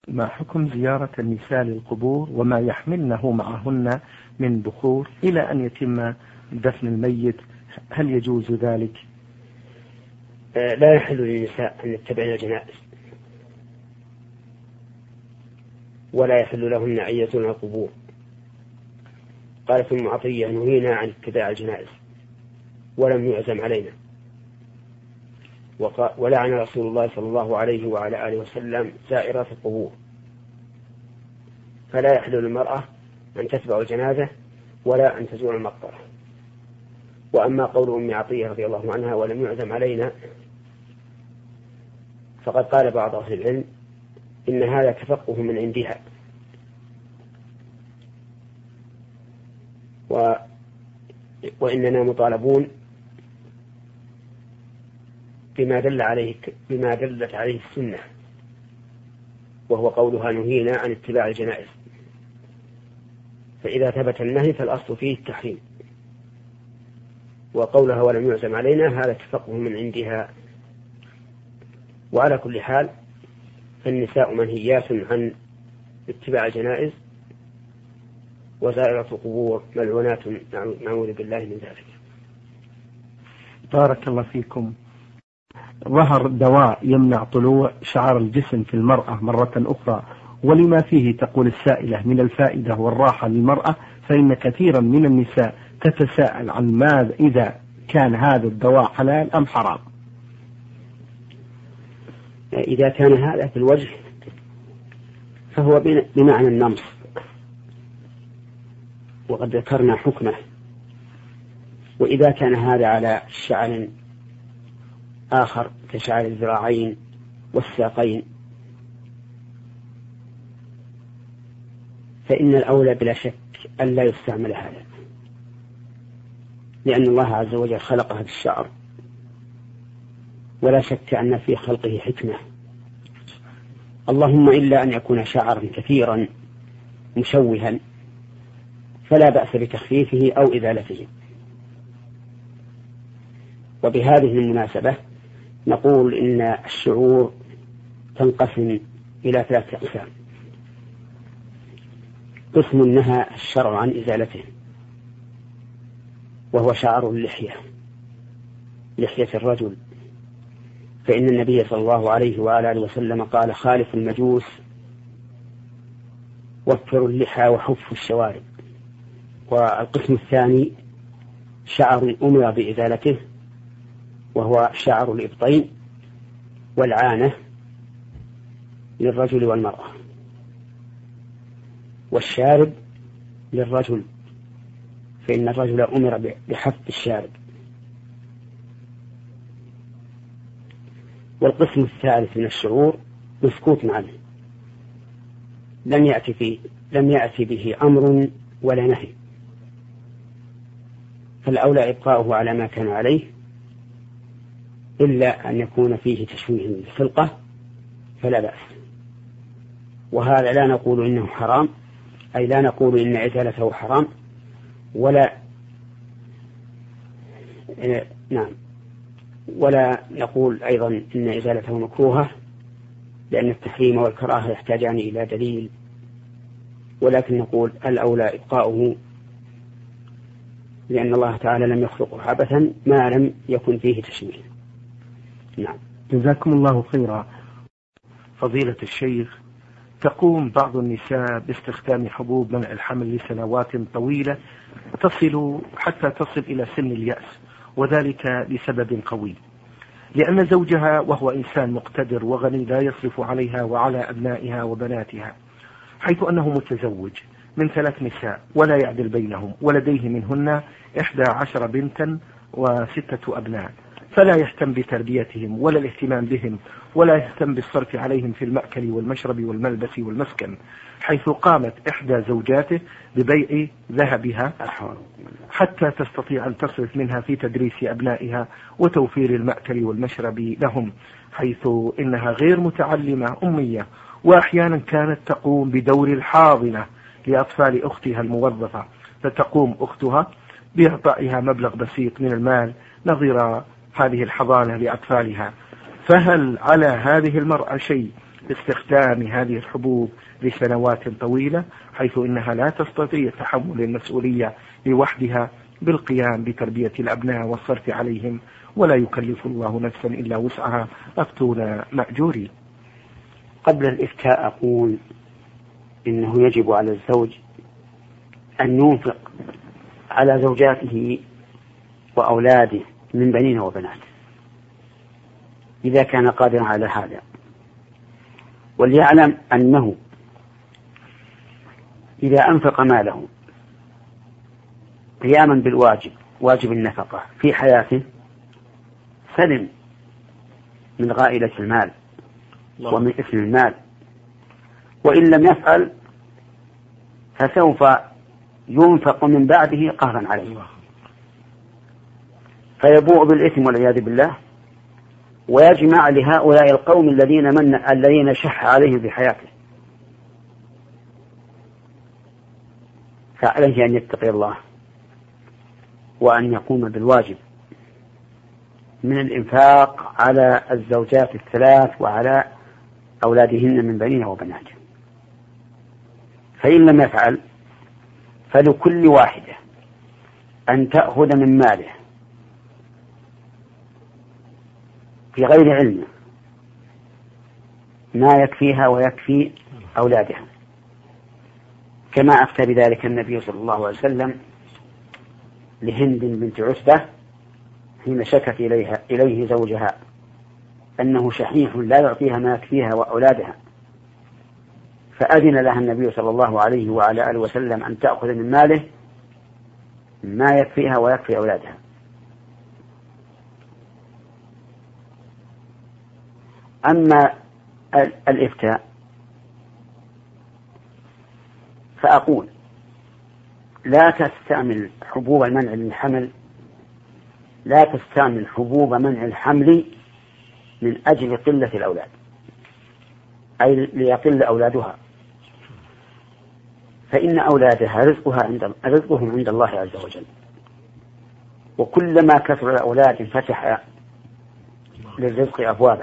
ما حكم زيارة النساء للقبور وما يحملنه معهن من بخور إلى أن يتم دفن الميت؟ هل يجوز ذلك؟ لا يحل للنساء أن يتبعن الجنائز، ولا يحل لهن أن يزورن القبور. قالت ام عطية: نهينا عن اتباع الجنائز ولم يعزم علينا. ولعن رسول الله صلى الله عليه وعلى آله وسلم زائرات القبور، فلا يحل للمرأة أن تتبع الجنازة ولا أن تزور المقبرة. وأما قول أم عطية رضي الله عنها: ولم يعزم علينا، فقد قال بعض أهل العلم إن هذا تفقه من عندها، وإننا مطالبون بما دلت عليه السنة، وهو قولها: نهينا عن اتباع الجنائز. فإذا ثبت النهي فالأصل فيه التحريم، وقولها ولم يعزم علينا هذا تفقه من عندها. وعلى كل حال فالنساء منهيات عن اتباع الجنائز، وزائرة القبور ملعونات، نعوذ بالله من ذلك. بارك الله فيكم. ظهر دواء يمنع طلوع شعر الجسم في المرأة مرة أخرى، ولما فيه تقول السائلة من الفائدة والراحة للمرأة، فإن كثيرا من النساء تتساءل عن ماذا إذا كان هذا الدواء حلال أم حرام. إذا كان هذا في الوجه فهو بمعنى النمص، وقد ذكرنا حكمه. وإذا كان هذا على شعر آخر كشعر الذراعين والساقين فإن الأولى بلا شك أن لا يستعمل هذا، لأن الله عز وجل خلق هذا الشعر، ولا شك أن في خلقه حكمة، اللهم إلا أن يكون شعرا كثيرا مشوها فلا بأس بتخفيفه أو إزالته. وبهذه المناسبة نقول إن الشعور تنقسم إلى 3 أقسام. قسم نهى الشرع عن إزالته، وهو شعر اللحية، لحية الرجل، فإن النبي صلى الله عليه وعلى آله وسلم قال: خالف المجوس وفروا اللحى وحفوا الشوارب. والقسم الثاني شعر أمر بإزالته، وهو شعر الإبطين والعانة للرجل والمرأة، والشارب للرجل، فإن الرجل أمر بحف الشارب. والقسم الثالث من الشعور مسكوت عنه، لم يأتي به أمر ولا نهي، فالأولى إبقاؤه على ما كان عليه، إلا أن يكون فيه تشويه للخلقة فلا بأس. وهذا لا نقول إنه حرام، أي لا نقول إن إزالته حرام، ولا نقول أيضا إن إزالته مكروهة، لأن التحريم والكراهة يحتاجان إلى دليل، ولكن نقول الأولى إبقاؤه، لأن الله تعالى لم يخلقه عبثا ما لم يكن فيه تشويه. نعم. جزاكم الله خيرا. فضيلة الشيخ، تقوم بعض النساء باستخدام حبوب منع الحمل لسنوات طويلة حتى تصل إلى سن اليأس، وذلك لسبب قوي، لأن زوجها وهو إنسان مقتدر وغني لا يصرف عليها وعلى أبنائها وبناتها، حيث أنه متزوج من 3 نساء ولا يعدل بينهم، ولديه منهن 11 بنتا و6 أبناء، فلا يهتم بتربيتهم ولا الاهتمام بهم، ولا يهتم بالصرف عليهم في المأكل والمشرب والملبس والمسكن، حيث قامت إحدى زوجاته ببيع ذهبها حتى تستطيع أن تصرف منها في تدريس أبنائها وتوفير المأكل والمشرب لهم، حيث إنها غير متعلمة أمية، وأحيانا كانت تقوم بدور الحاضنة لأطفال أختها الموظفة، فتقوم أختها بإعطائها مبلغ بسيط من المال نظير هذه الحضانة لأطفالها. فهل على هذه المرأة شيء باستخدام هذه الحبوب لسنوات طويلة، حيث إنها لا تستطيع تحمل المسؤولية لوحدها بالقيام بتربية الأبناء والصرف عليهم، ولا يكلف الله نفسا إلا وسعها، أفتونا مأجورين. قبل الإفتاء أقول إنه يجب على الزوج أن ينفق على زوجاته وأولاده من بنين وبنات إذا كان قادرا على هذا، وليعلم أنه إذا أنفق ماله قياما بالواجب، واجب النفقة في حياته، سلم من غائلة المال ومن إثم المال، وإن لم يفعل فسوف ينفق من بعده قهرا عليه فيبوء بالإثم والعياذ بالله، ويجمع لهؤلاء القوم الذين شح عليهم في حياته. فعليه أن يتقي الله وأن يقوم بالواجب من الإنفاق على الزوجات الثلاث وعلى أولادهن من بنين وبنات. فإن لم يفعل فلكل واحدة أن تأخذ من ماله في غير علم ما يكفيها ويكفي أولادها، كما أفتى بذلك النبي صلى الله عليه وسلم لهند بنت عتبة حين شكت إليه زوجها أنه شحيح لا يعطيها ما يكفيها وأولادها، فأذن لها النبي صلى الله عليه وعلى آله وسلم أن تأخذ من ماله ما يكفيها ويكفي أولادها. أما الإفتاء فأقول لا تستعمل حبوب منع الحمل، لا تستعمل حبوب منع الحمل من أجل قلة الأولاد، أي ليقل أولادها، فإن أولادها رزقهم عند الله عز وجل، وكلما كثر الأولاد انفتح للرزق أبوابا.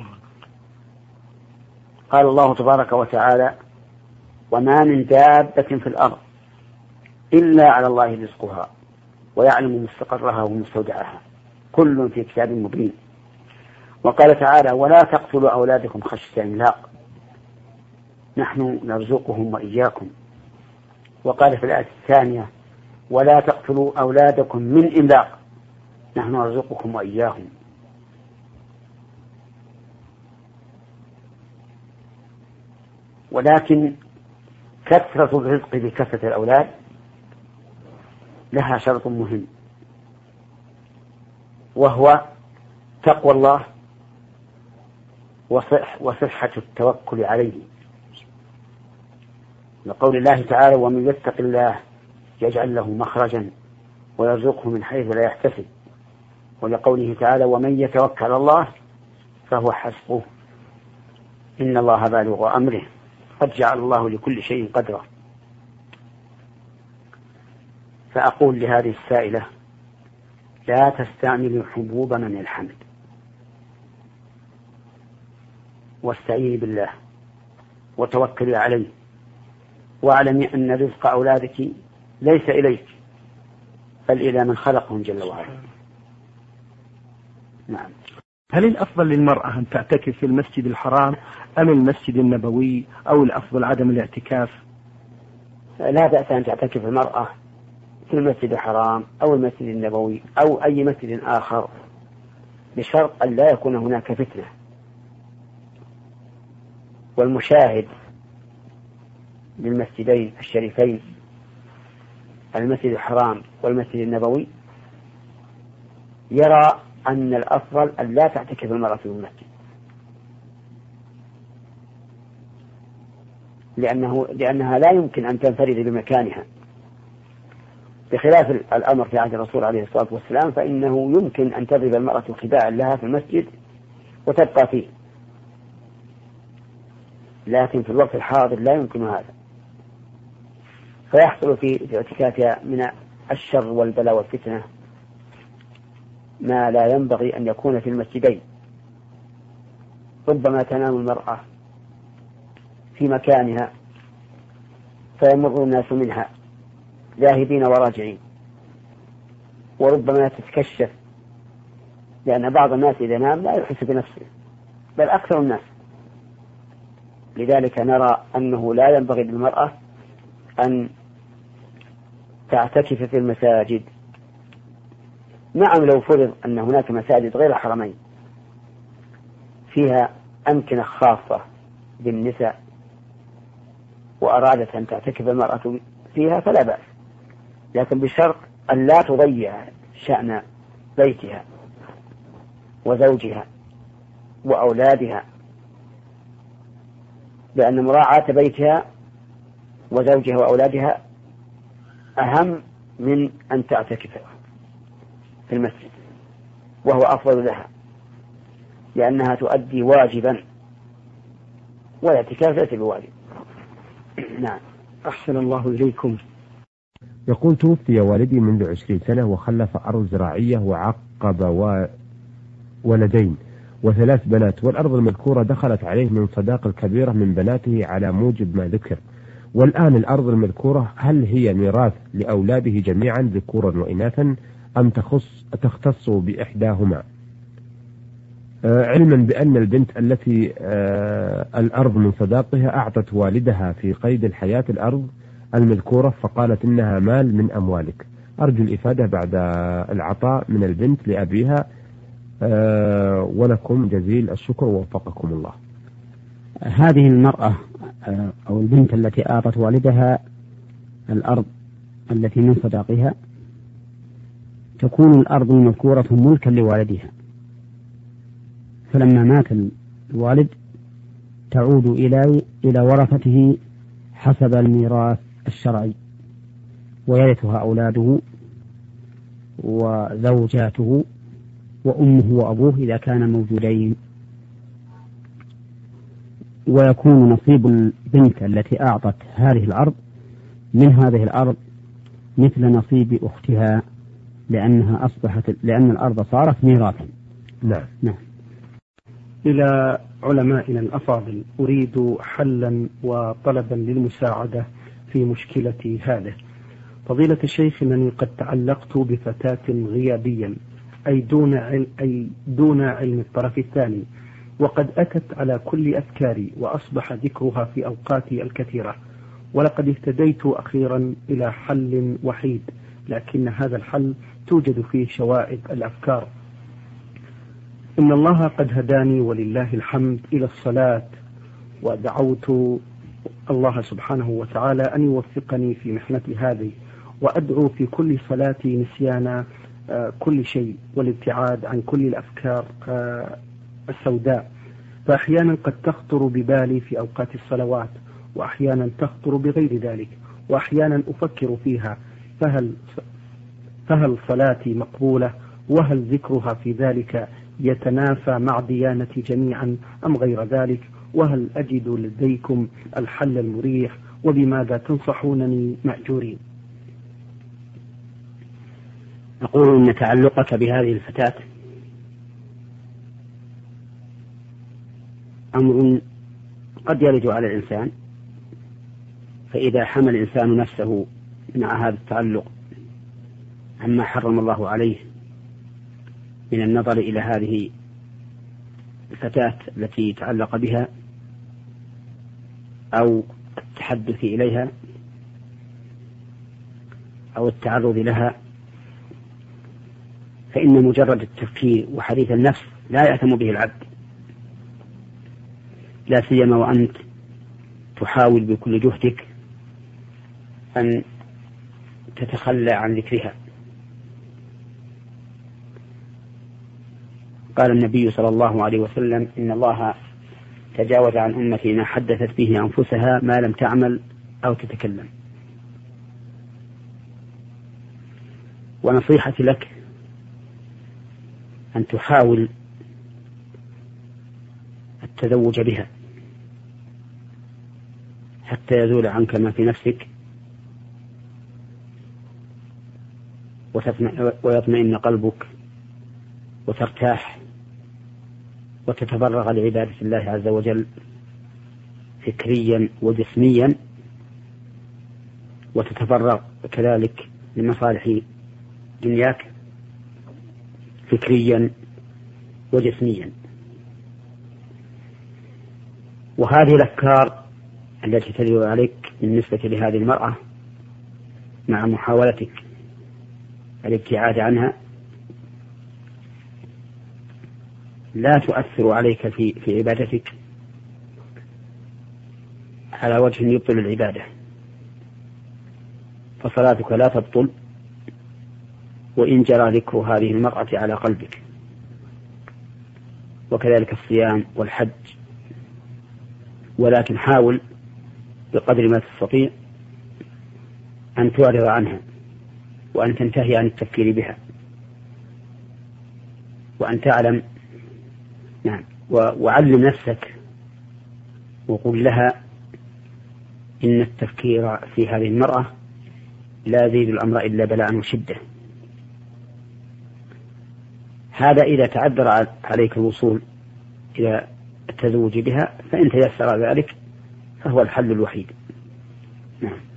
قال الله تبارك وتعالى: وما من دابة في الأرض إلا على الله رزقها ويعلم مستقرها ومستودعها كل في كتاب مبين. وقال تعالى: ولا تقتلوا أولادكم خشية إملاق نحن نرزقهم وإياكم. وقال في الآية الثانية: ولا تقتلوا أولادكم من إملاق نحن نرزقكم وإياهم. ولكن كثرة الرزق بكثرة الأولاد لها شرط مهم، وهو تقوى الله وصحة التوكل عليه، لقول الله تعالى: ومن يتق الله يجعل له مخرجا ويرزقه من حيث لا يحتسب، ولقوله تعالى: ومن يتوكل على الله فهو حسبه إن الله بالغ أمره قد جعل الله لكل شيء قدرا. فأقول لهذه السائلة: لا تستعمل حبوب منع الحمل، واستعيني بالله وتوكلي عليه، واعلمي أن رزق أولادك ليس إليك بل إلى من خلقهم جل وعلا. نعم. هل الأفضل للمرأة أن تعتكف في المسجد الحرام أم المسجد النبوي، أو الأفضل عدم الاعتكاف؟ لا بأس أن تعتكف المرأة في المسجد الحرام أو المسجد النبوي أو أي مسجد آخر، بشرط أن لا يكون هناك فتنة. والمشاهد للمسجدين الشريفين المسجد الحرام والمسجد النبوي يرى أن الأفضل أن لا تعتكف المرأة في المسجد، لأنها لا يمكن أن تنفرد بمكانها، بخلاف الأمر في عهد الرسول عليه الصلاة والسلام فإنه يمكن أن تضرب المرأة خباء لها في المسجد وتبقى فيه، لكن في الوقت الحاضر لا يمكن هذا، فيحصل في اعتكافها من الشر والبلاء والفتنة ما لا ينبغي أن يكون في المسجدين. ربما تنام المرأة في مكانها فيمر الناس منها ذاهبين وراجعين، وربما تتكشف، لأن بعض الناس إذا نام لا يحس بنفسه بل أكثر الناس. لذلك نرى أنه لا ينبغي للمرأة أن تعتكف في المساجد. نعم لو فرض أن هناك مساجد غير الحرمين فيها أمكنة خاصة بالنساء وأرادت أن تعتكف المرأة فيها فلا بأس، لكن بشرط أن لا تضيع شأن بيتها وزوجها وأولادها، لأن مراعاة بيتها وزوجها وأولادها أهم من أن تعتكف في المسجد، وهو أفضل لها لأنها تؤدي واجبا، والاعتكاف ليس بواجب. نعم. أحسن الله إليكم. يقول: توفي والدي منذ 20 سنة وخلف أرض زراعية وعقب ولدين و3 بنات، والأرض المذكورة دخلت عليه من صداقة الكبيرة من بناته على موجب ما ذكر، والآن الأرض المذكورة هل هي ميراث لأولاده جميعا ذكورا وإناثا أم تختص بإحداهما؟ علما بأن البنت التي الأرض من صداقها أعطت والدها في قيد الحياة الأرض المذكورة فقالت إنها مال من أموالك. أرجو الإفادة بعد العطاء من البنت لأبيها، ولكم جزيل الشكر ووفقكم الله. هذه المرأة أو البنت التي أعطت والدها الأرض التي من صداقها تكون الأرض المذكورة ملكا لوالدها، فلما مات الوالد تعود إلى ورثته حسب الميراث الشرعي، ويرثها أولاده وزوجاته وأمه وأبوه إذا كان موجودين، ويكون نصيب البنت التي أعطت هذه الأرض من هذه الأرض مثل نصيب أختها، لأن الأرض صارت ميراثا. نعم. إلى علمائنا الأفاضل، أريد حلا وطلبا للمساعدة في مشكلتي هذه. فضيلة الشيخ، أنني قد تعلقت بفتاة غيابيا أي دون علم الطرف الثاني، وقد أتت على كل أفكاري وأصبح ذكرها في أوقاتي الكثيرة، ولقد اهتديت أخيرا إلى حل وحيد، لكن هذا الحل توجد فيه شوائب الأفكار. إن الله قد هداني ولله الحمد إلى الصلاة، ودعوت الله سبحانه وتعالى أن يوفقني في محنتي هذه، وأدعو في كل صلاتي نسيان كل شيء والابتعاد عن كل الأفكار السوداء، فأحيانا قد تخطر ببالي في أوقات الصلوات، وأحيانا تخطر بغير ذلك، وأحيانا أفكر فيها فهل صلاتي مقبولة، وهل ذكرها في ذلك يتنافى مع ديانتي جميعا أم غير ذلك، وهل أجد لديكم الحل المريح، وبماذا تنصحونني مأجورين؟ نقول إن تعلقك بهذه الفتاة أمر قد يرد على الإنسان، فإذا حمل الإنسان نفسه مع هذا التعلق عما حرم الله عليه من النظر إلى هذه الفتاة التي تعلق بها أو التحدث إليها أو التعرض لها، فإن مجرد التفكير وحديث النفس لا يأثم به العبد، لا سيما وأنت تحاول بكل جهدك أن تتخلى عن ذكرها. قال النبي صلى الله عليه وسلم: إن الله تجاوز عن أمتي ما حدثت به أنفسها ما لم تعمل أو تتكلم. ونصيحتي لك أن تحاول التزوج بها حتى يزول عنك ما في نفسك ويطمئن قلبك وترتاح وتتفرغ لعبادة الله عز وجل فكريا وجسميا، وتتفرغ كذلك لمصالح دنياك فكريا وجسميا. وهذه الأفكار التي تدل عليك بالنسبة لهذه المرأة مع محاولتك الابتعاد عنها لا تؤثر عليك في عبادتك على وجه يبطل العبادة، فصلاتك لا تبطل وإن جرى ذكر هذه المرأة على قلبك، وكذلك الصيام والحج. ولكن حاول بقدر ما تستطيع أن تعرض عنها وأن تنتهي عن التفكير بها، وأن تعلم وعلم نفسك وقل لها إن التفكير في هذه المرأة لا يزيد الأمر إلا بلاء وشدة. هذا إذا تعذر عليك الوصول إلى التزوج بها، فإن تيسر ذلك فهو الحل الوحيد. نعم.